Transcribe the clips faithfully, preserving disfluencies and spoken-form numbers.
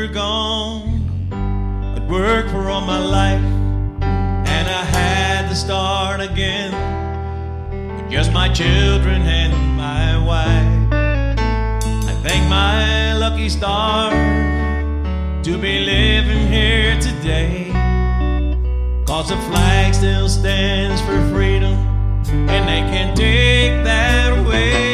you're gone. I'd worked for all my life, and I had to start again with just my children and my wife. I thank my lucky stars to be living here today, 'cause the flag still stands for freedom, and they can't take that away.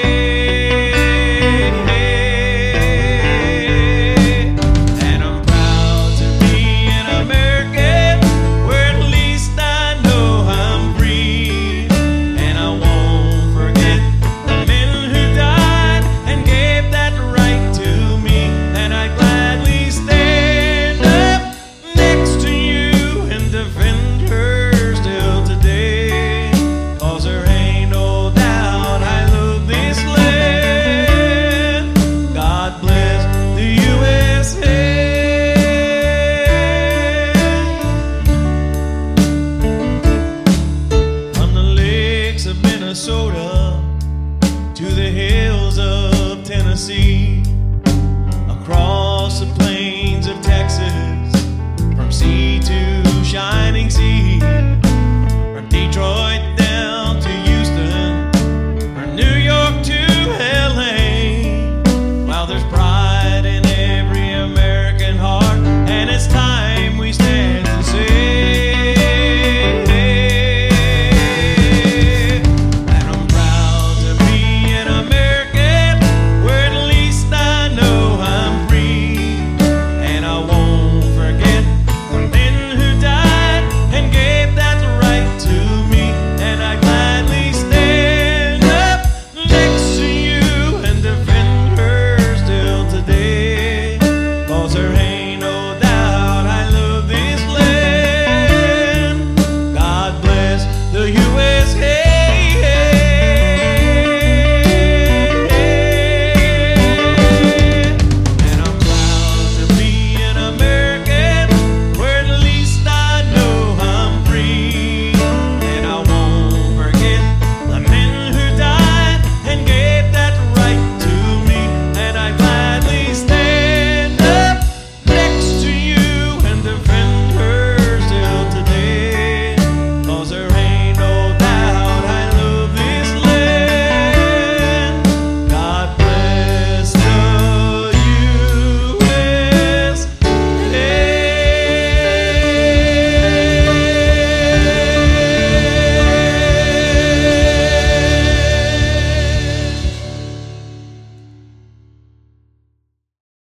Minnesota to the hills of Tennessee, across the plains of Texas, from sea to shining sea, from Detroit